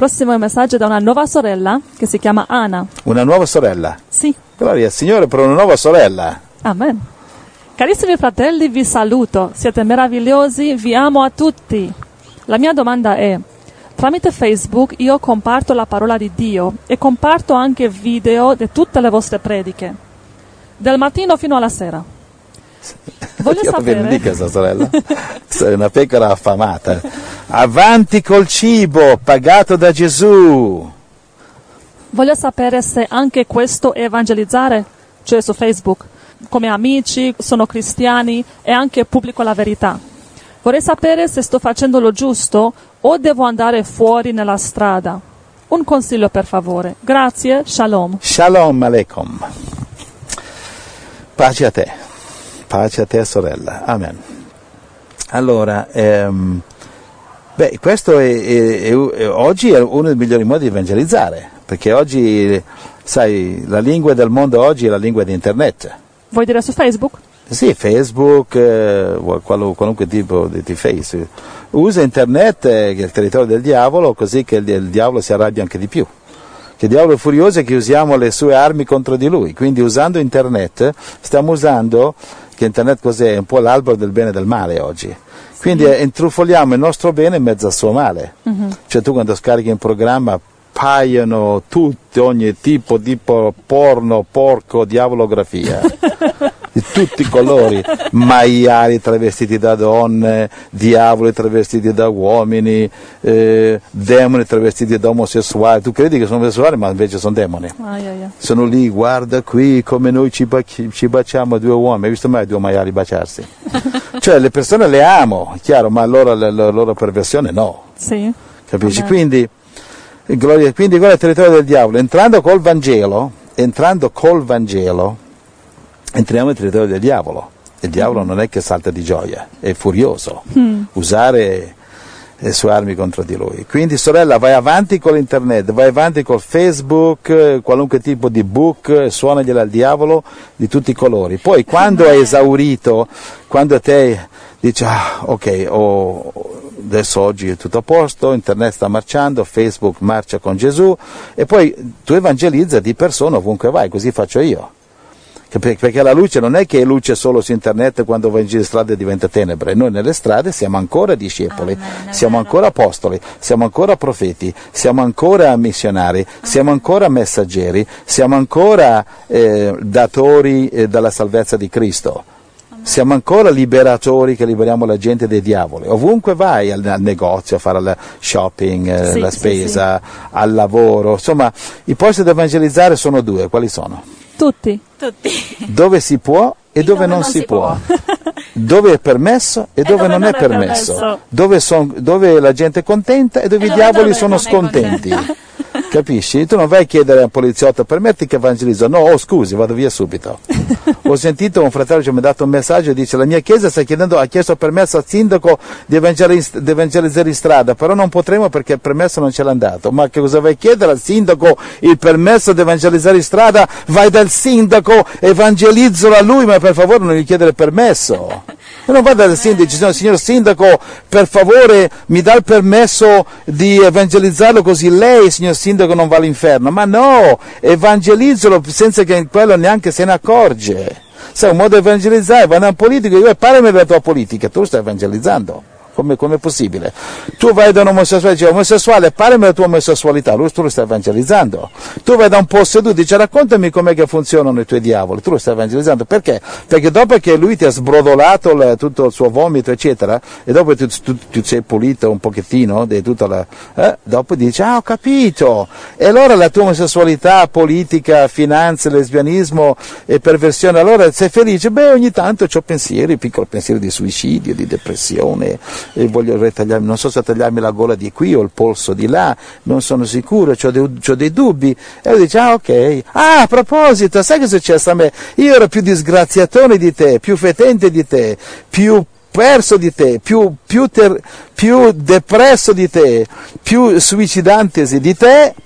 prossimo messaggio è da una nuova sorella che si chiama Anna. Una nuova sorella? Sì. Gloria al Signore per una nuova sorella. Amen. Carissimi fratelli, vi saluto. Siete meravigliosi, vi amo a tutti. La mia domanda è: tramite Facebook io comparto la parola di Dio e comparto anche video di tutte le vostre prediche, del mattino fino alla sera. Voglio Dio sapere... benedica questa sorella. Sei una pecora affamata. Avanti col cibo, pagato da Gesù. Voglio sapere se anche questo è evangelizzare, cioè su Facebook, come amici, sono cristiani e anche pubblico la verità. Vorrei sapere se sto facendo lo giusto o devo andare fuori nella strada. Un consiglio per favore. Grazie, shalom. Shalom aleikum. Pace a te. Pace a te, sorella. Amen. Allora, questo oggi è uno dei migliori modi di evangelizzare, perché oggi, sai, la lingua del mondo oggi è la lingua di internet. Vuoi dire su Facebook? Sì, Facebook, qualunque tipo di face. Usa internet, che è il territorio del diavolo, così che il diavolo si arrabbia anche di più. Che il diavolo è furioso e che usiamo le sue armi contro di lui. Quindi usando internet, stiamo usando, che internet cos'è? È un po' l'albero del bene e del male oggi. Quindi intrufoliamo il nostro bene in mezzo al suo male. Mm-hmm. Cioè tu quando scarichi un programma paiono tutti, ogni tipo di porno, porco, diavolografia. Di tutti i colori, maiali travestiti da donne, diavoli travestiti da uomini, demoni travestiti da omosessuali. Tu credi che sono omosessuali, ma invece sono demoni. Sono lì, guarda qui come noi ci baciamo due uomini. Hai visto mai due maiali baciarsi? Cioè le persone le amo, chiaro, ma la loro perversione no. Sì. Capisci? Quindi quello è il territorio del diavolo. Entrando col Vangelo, entriamo nel territorio del diavolo. Il diavolo non è che salta di gioia, è furioso. Usare le sue armi contro di lui. Quindi, sorella, vai avanti con l'internet, vai avanti col Facebook, qualunque tipo di book, suonagliela al diavolo di tutti i colori. Poi, quando hai esaurito, quando te dici, ok, adesso oggi è tutto a posto, internet sta marciando, Facebook marcia con Gesù, e poi tu evangelizza di persona ovunque vai, così faccio io. Perché la luce non è che è luce solo su internet, quando vai in giro in strada diventa tenebre. Noi nelle strade siamo ancora discepoli, siamo ancora apostoli, siamo ancora profeti, siamo ancora missionari, siamo ancora messaggeri, siamo ancora datori della salvezza di Cristo. Siamo ancora liberatori che liberiamo la gente dai diavoli. Ovunque vai, al negozio a fare la shopping, la spesa, al lavoro. Insomma, i posti da evangelizzare sono due. Quali sono? Tutti. Dove si può e dove non si può. Dove è permesso e dove non è permesso. Dove la gente è contenta e dove i diavoli sono scontenti. Capisci? Tu non vai a chiedere al poliziotto, permetti che evangelizzo. No, scusi, vado via subito. Ho sentito un fratello che mi ha dato un messaggio e dice: la mia chiesa ha chiesto permesso al sindaco di evangelizzare in strada, però non potremo perché il permesso non ce l'ha dato. Ma che cosa vai a chiedere al sindaco il permesso di evangelizzare in strada? Vai dal sindaco, evangelizzalo a lui, ma per favore non gli chiedere permesso. E non vado dal sindaco e dice: signor sindaco, per favore mi dà il permesso di evangelizzarlo così lei, signor sindaco, non va all'inferno. Ma no, evangelizzalo senza che quello neanche se ne accorge. Sai, un modo di evangelizzare, vai da un politico e dico: parlami della tua politica, tu stai evangelizzando. Come è possibile? Tu vai da un omosessuale e dici: omosessuale, parlami della tua omosessualità, tu lo stai evangelizzando. Tu vai da un posseduto e dici: raccontami com'è che funzionano i tuoi diavoli, tu lo stai evangelizzando. Perché? Perché dopo che lui ti ha sbrodolato tutto il suo vomito, eccetera, e dopo tu sei pulito un pochettino, dopo dici: ho capito. E allora la tua omosessualità, politica, finanze, lesbianismo e perversione, allora sei felice? Beh, ogni tanto ho pensieri, piccoli pensieri di suicidio, di depressione, e voglio ritagliarmi, non so se tagliarmi la gola di qui o il polso di là, non sono sicuro, c'ho dei dubbi. E lui dice: ok, a proposito, sai che è successo a me? Io ero più disgraziatone di te, più fetente di te, più perso di te, più depresso di te, più suicidantesi di te,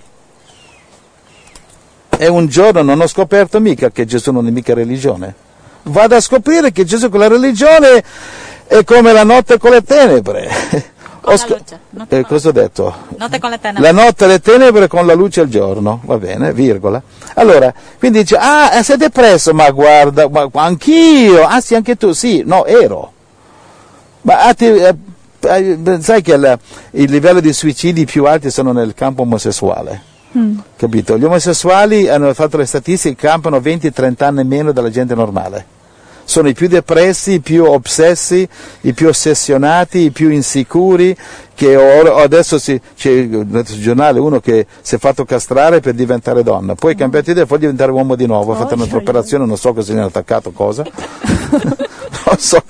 e un giorno non ho scoperto mica che Gesù non è mica religione. Vado a scoprire che Gesù con la religione è come la notte con le tenebre. con la luce. Cosa ho detto? Notte con le tenebre. La notte le tenebre con la luce al giorno, va bene, virgola. Allora, quindi dice, sei depresso, ma guarda, ma anch'io, sì, anche tu, sì, no, ero. Ma sai che il livello di suicidi più alti sono nel campo omosessuale, capito? Gli omosessuali hanno fatto le statistiche, campano 20-30 anni meno della gente normale. Sono i più depressi, i più obsessi, i più ossessionati, i più insicuri, che adesso c'è sul giornale uno che si è fatto castrare per diventare donna, poi cambiato idea e poi diventare uomo di nuovo, ha fatto un'altra operazione, non so cosa gli hanno attaccato, cosa. Non so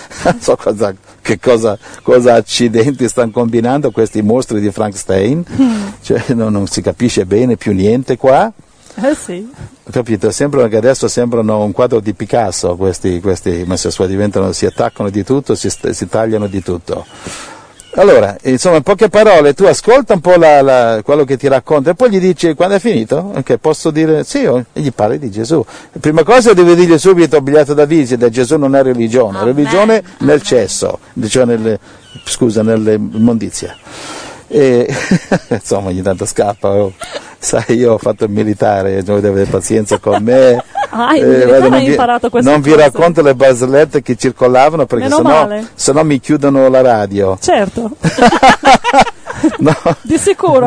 cosa accidenti stanno combinando questi mostri di Frankenstein, cioè non si capisce bene più niente qua. Sì. Capito? Sembrano che adesso sembrano un quadro di Picasso, questi omosessuali si attaccano di tutto, si tagliano di tutto. Allora, insomma, in poche parole, tu ascolta un po' quello che ti racconta e poi gli dici, quando è finito? Ok, posso dire sì, e gli parli di Gesù. La prima cosa devi dirgli subito, biglietto da visita, Gesù non è religione, religione nel cesso, cioè nell'immondizia. E insomma, ogni tanto scappa. Sai, io ho fatto il militare, devo avere pazienza con me. Non vi racconto le barzellette che circolavano perché sennò mi chiudono la radio. Certo. No. Di sicuro.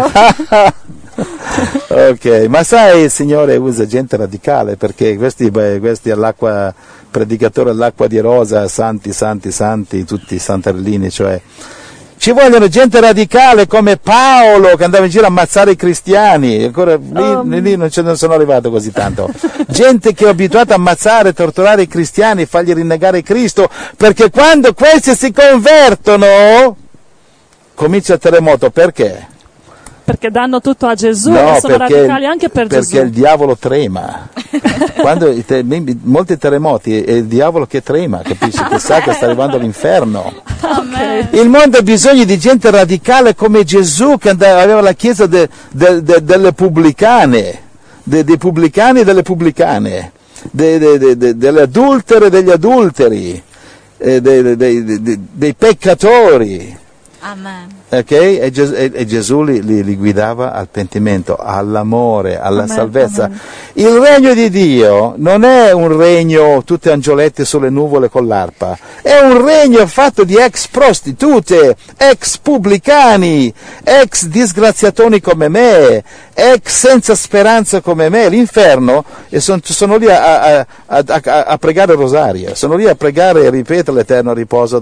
Ok, ma sai, il Signore usa gente radicale perché questi all'acqua, predicatori all'acqua di rosa, santi, tutti santarellini, cioè. Ci vogliono gente radicale come Paolo che andava in giro a ammazzare i cristiani, ancora lì non sono arrivato così tanto. Gente che è abituata a ammazzare, torturare i cristiani, fargli rinnegare Cristo, perché quando questi si convertono comincia il terremoto, perché? Perché danno tutto a Gesù e sono radicali anche per Gesù. Perché il diavolo trema. Quando molti terremoti è il diavolo che trema, capisci? Che sa che sta arrivando l'inferno. Okay. Il mondo ha bisogno di gente radicale come Gesù che aveva la chiesa delle pubblicane, dei pubblicani e delle pubblicane, delle adultere e degli adulteri, dei peccatori. Amen. Okay? E Gesù li guidava al pentimento, all'amore, alla salvezza. Amen. Il regno di Dio non è un regno tutte angioletti sulle nuvole con l'arpa, è un regno fatto di ex prostitute, ex pubblicani, ex disgraziatoni come me, ex senza speranza come me. L'inferno, e sono lì a pregare il rosario, sono lì a pregare e ripetere l'eterno riposo.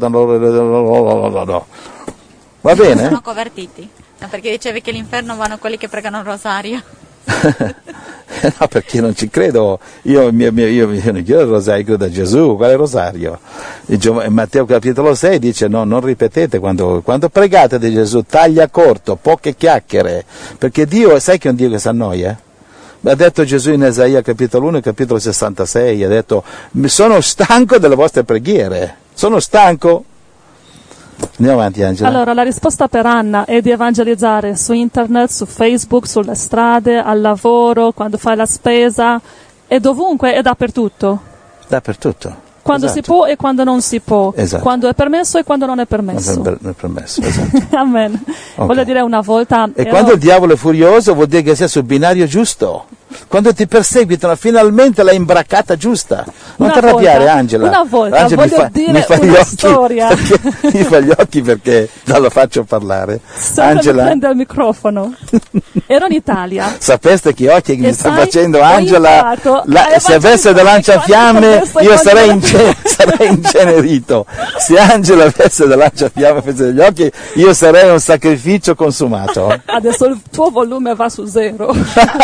Va bene? Sono convertiti. No, perché dicevi che all'inferno vanno quelli che pregano il rosario. No, perché non ci credo. Io non credo il rosario, credo a Gesù. Quale rosario? Matteo capitolo 6 dice non ripetete quando pregate di Gesù, taglia corto, poche chiacchiere, perché Dio, sai che è un Dio che si annoia? Ha detto Gesù in Esaia capitolo 1 e capitolo 66, ha detto sono stanco delle vostre preghiere, sono stanco. Andiamo avanti, Angela. Allora, la risposta per Anna è di evangelizzare su internet, su Facebook, sulle strade, al lavoro, quando fai la spesa, e dovunque e dappertutto. Dappertutto. Quando si può e quando non si può. Esatto. Quando è permesso e quando non è permesso. Non è permesso, esatto. Amen. Okay. Voglio dire, una volta... E quando il diavolo è furioso vuol dire che sei sul binario giusto. Quando ti perseguitano finalmente l'hai imbraccata giusta. Non ti arrabbiare, Angela. Una volta, Angela, voglio dire una storia. Mi fa gli occhi perché non lo faccio parlare. Angela prende il microfono. Ero in Italia. Sapeste che occhi che mi sta facendo Angela? Se avesse da lanciafiamme io sarei incenerito. Se Angela avesse da lanciafiamme degli occhi io sarei un sacrificio consumato. Adesso il tuo volume va su 0.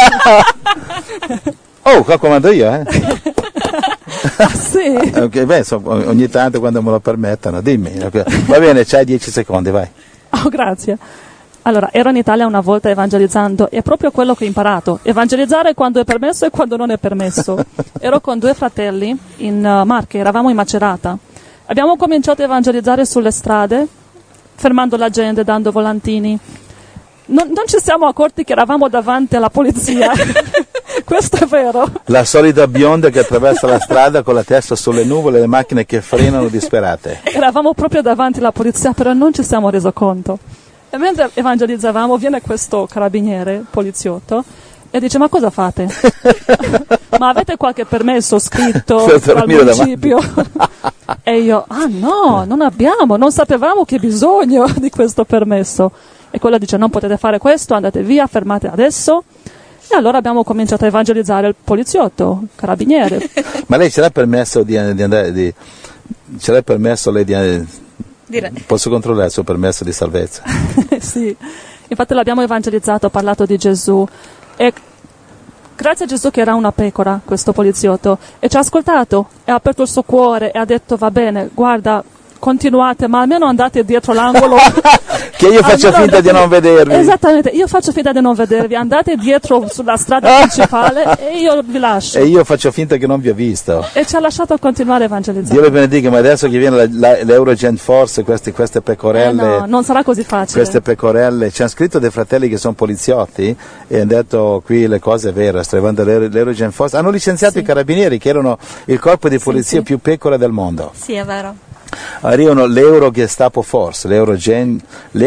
Oh, qua comando io, Ah, sì? Okay, beh, ogni tanto quando me lo permettono, dimmi. Okay. Va bene, c'hai 10 secondi, vai. Oh, grazie. Allora, ero in Italia una volta evangelizzando, è proprio quello che ho imparato. Evangelizzare quando è permesso e quando non è permesso. Ero con 2 fratelli in Marche, eravamo in Macerata. Abbiamo cominciato a evangelizzare sulle strade, fermando la gente, dando volantini. Non ci siamo accorti che eravamo davanti alla polizia. Questo è vero. La solita bionda che attraversa la strada con la testa sulle nuvole, le macchine che frenano disperate. Eravamo proprio davanti alla polizia, però non ci siamo reso conto. E mentre evangelizzavamo, viene questo carabiniere, poliziotto, e dice: ma cosa fate? Ma avete qualche permesso scritto dal municipio? E io: no, non abbiamo, non sapevamo che bisogno di questo permesso. E quello dice: non potete fare questo, andate via, fermate adesso. E allora abbiamo cominciato a evangelizzare il poliziotto, il carabiniere. Ma lei ce l'ha permesso di andare, ce l'ha permesso lei di Posso controllare il suo permesso di salvezza? Sì, infatti l'abbiamo evangelizzato, ha parlato di Gesù. E grazie a Gesù che era una pecora, questo poliziotto, e ci ha ascoltato, e ha aperto il suo cuore e ha detto: va bene, guarda, continuate, ma almeno andate dietro l'angolo. Che io faccio finta di non vedervi. Esattamente, io faccio finta di non vedervi, andate dietro sulla strada principale e io vi lascio. E io faccio finta che non vi ho visto. E ci ha lasciato continuare a evangelizzare. Dio le benedica, ma adesso che viene l'Eurogent Force, queste pecorelle... no, non sarà così facile. Queste pecorelle, ci hanno scritto dei fratelli che sono poliziotti e hanno detto: qui le cose vere, stravando l'Eurogent Force. Hanno licenziato i carabinieri, che erano il corpo di polizia più pecora del mondo. Sì, è vero. Arrivano l'Euro-Gestapo Force, l'Eurogent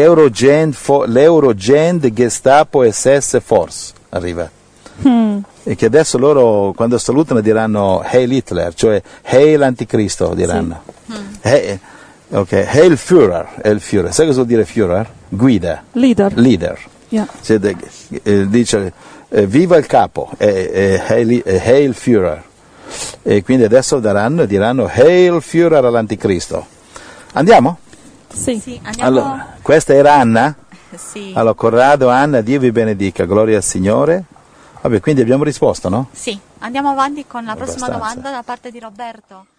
Gestapo SS Force arriva. E che adesso loro, quando salutano, diranno Heil Hitler, cioè Heil Anticristo, diranno. Heil Führer. Sai cosa vuol dire Führer? Guida. Leader. Yeah. Cioè, dice viva il capo, Heil Führer. E quindi adesso diranno Heil Führer all'Anticristo. Andiamo? Sì. Andiamo. Allora, questa era Anna? Sì. Allora, Corrado, Anna, Dio vi benedica, gloria al Signore. Vabbè, quindi abbiamo risposto, no? Sì, andiamo avanti con la prossima Abbastanza. domanda da parte di Roberto.